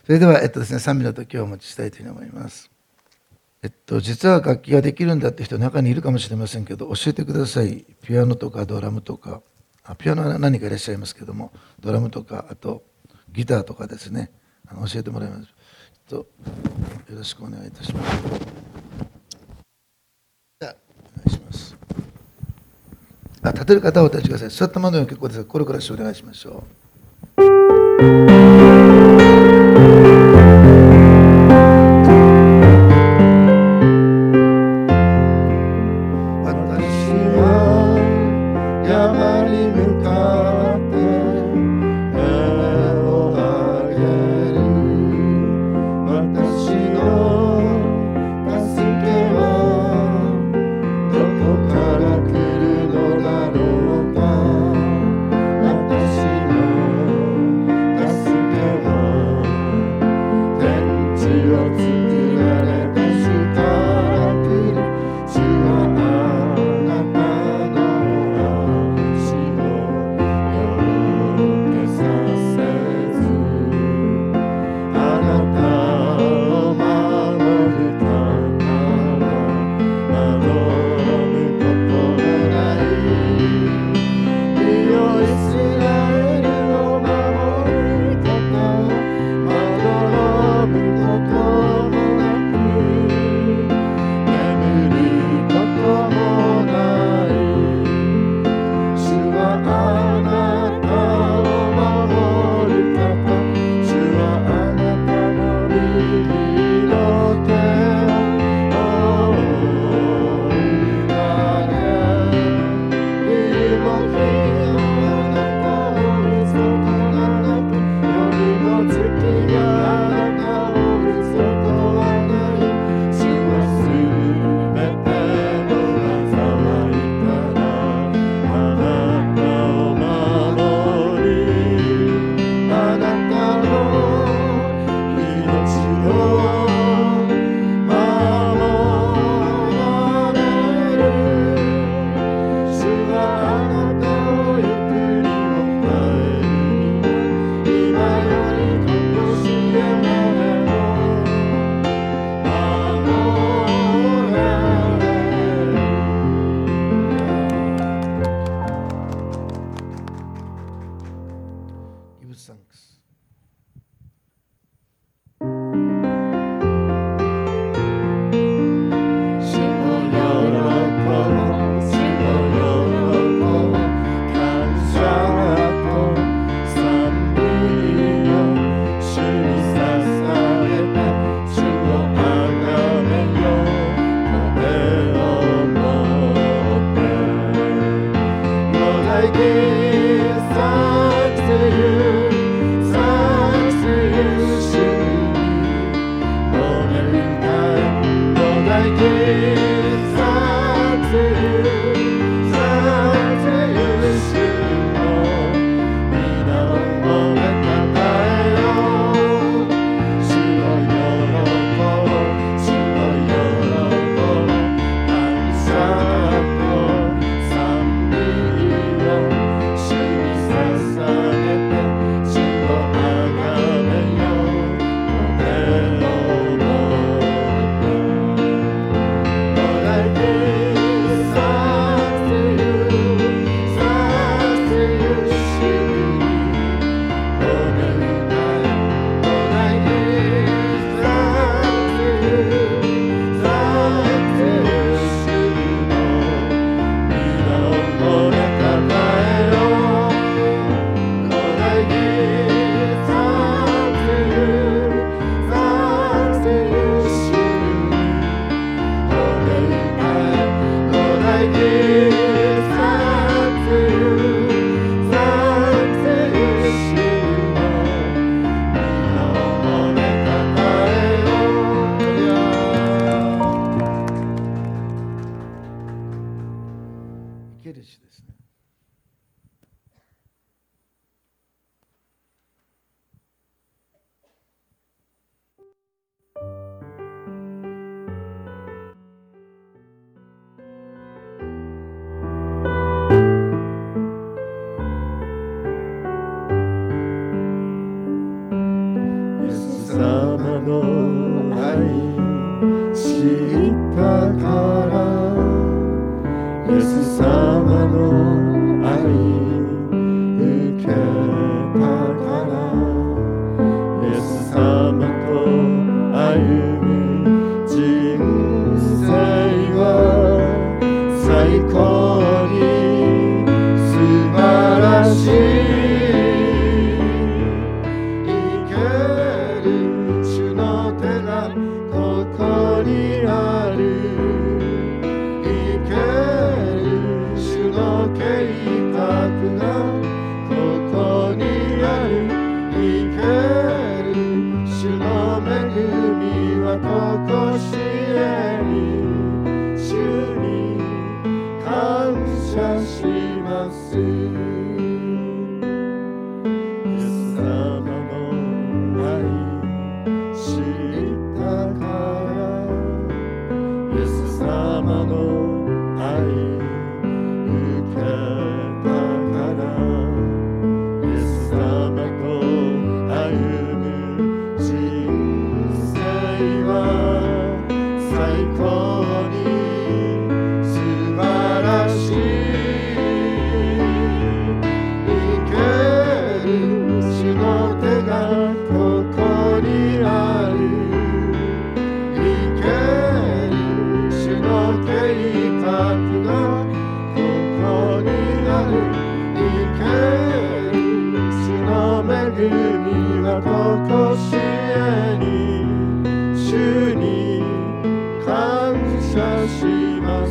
それでは、ですね、賛美の時をお持ちしたいというふうに思います。実は楽器ができるんだって人中にいるかもしれませんけど、教えてください。ピアノとかドラムとか、ピアノは何人かいらっしゃいますけども、ドラムとか、あとギターとかですね、教えてもらいます。よろしくお願いいたします。じゃあ、お願いします。立てる方はお立ちください。座ったままでも結構ですが、これからお願いしましょう。 私のの愛知ったから、イエス様の愛受けたから、イエス様と歩む人生は最高に素晴らしい。生ける主の手がここにある。生ける主の計画がここにある。生ける主の恵みはここしえに。主に感謝します。イエス様の愛知ったから、イエス様の愛受けたから、イエス様と歩む人生は最高に素晴らしい。生ける主の手がここにある。生ける主の計画がここにある。生ける主の恵みはここしえに。主に感謝します。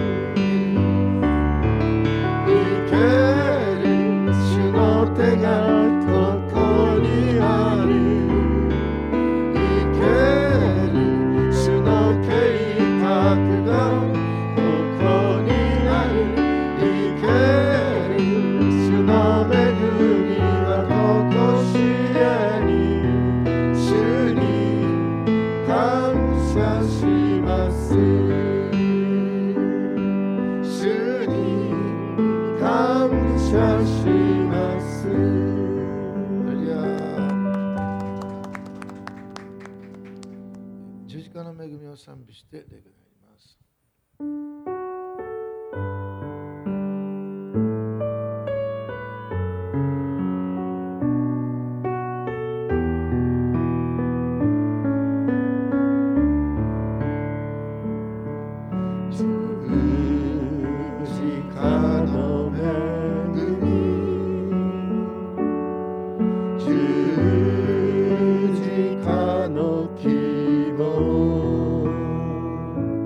生ける主の手がここにある。生ける主の計画がここにある。生ける主の恵みはここしえに。主に感謝します。主に感謝します。 ハレルヤ。十字架の恵みを賛美して礼がなります。 十字架の恵み、十字架の希望、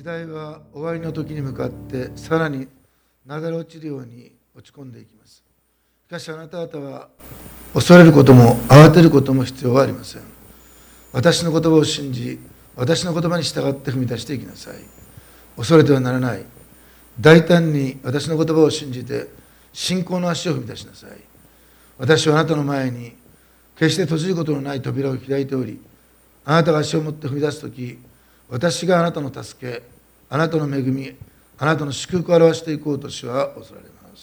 時代は終わりの時に向かってさらになだれ落ちるように落ち込んでいきます。しかしあなた方は恐れることも慌てることも必要はありません。私の言葉を信じ、私の言葉に従って踏み出していきなさい。恐れてはならない。大胆に私の言葉を信じて信仰の足を踏み出しなさい。私はあなたの前に決して閉じることのない扉を開いており、あなたが足を持って踏み出すとき、私があなたの助け、あなたの恵み、あなたの祝福を表していこうと主は恐れられます。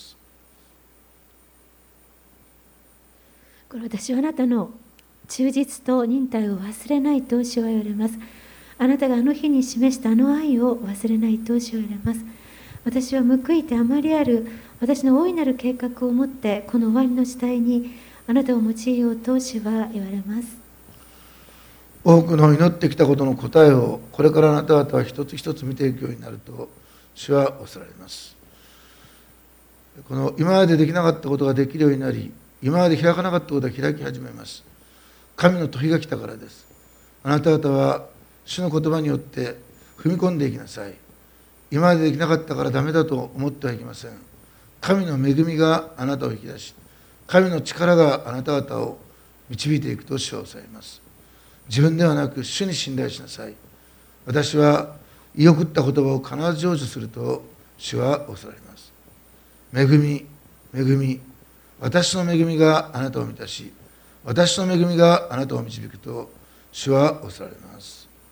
これ私はあなたの忠実と忍耐を忘れないと主は言われます。あなたがあの日に示したあの愛を忘れないと主は言われます。私は報いてあまりある私の大いなる計画を持ってこの終わりの時代にあなたを用いようと主は言われます。 多くの祈ってきたことの答えをこれからあなた方は一つ一つ見ていくようになると主は恐れられます。この今までできなかったことができるようになり、今まで開かなかったことが開き始めます。神の時が来たからです。あなた方は主の言葉によって踏み込んでいきなさい。今までできなかったからダメだと思ってはいけません。神の恵みがあなたを引き出し、神の力があなた方を導いていくと主は抑えます。自分ではなく主に信頼しなさい。私は言い送った言葉を必ず成就すると主は恐れられます。恵み、恵み、私の恵みがあなたを満たし、私の恵みがあなたを導くと主は恐れられます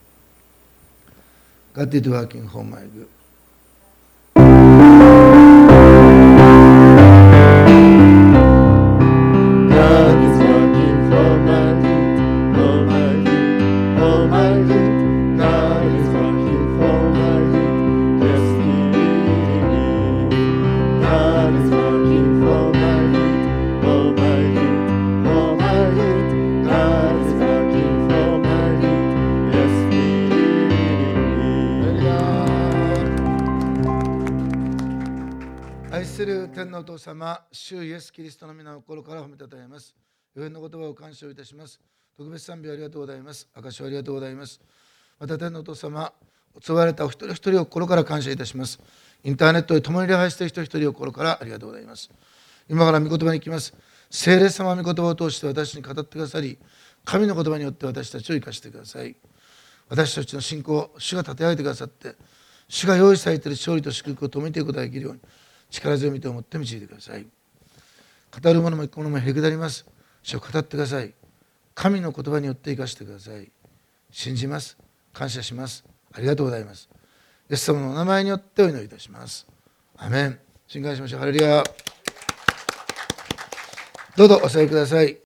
。God is working for my good. God is working for my good, for my good, for my good. God is working for my good, yes He is. God is working for my good, for my good, for my good. God is working for my good, yes He is. 愛する天のお父様、主イエスキリストの皆を心から褒めたたえます。予言の言葉を感謝いたします。特別賛美ありがとうございます。証をありがとうございます。また天のお父様、教われたお一人一人を心から感謝いたします。インターネットで共に礼拝している人一人を心からありがとうございます。今から御言葉に行きます。聖霊様は御言葉を通して私に語ってくださり、神の言葉によって私たちを生かしてください。私たちの信仰、主が立て上げてくださって、主が用意されている勝利と祝福を止めていくことができるように、力強い御手を持って導いてください。語る者も聞く者もへりくだります。主を語ってください。神の言葉によって生かしてください。信じます。感謝します。ありがとうございます。イエス様のお名前によってお祈りいたします。アメン。信感しましょう。ハレルヤ。どうぞお座りください。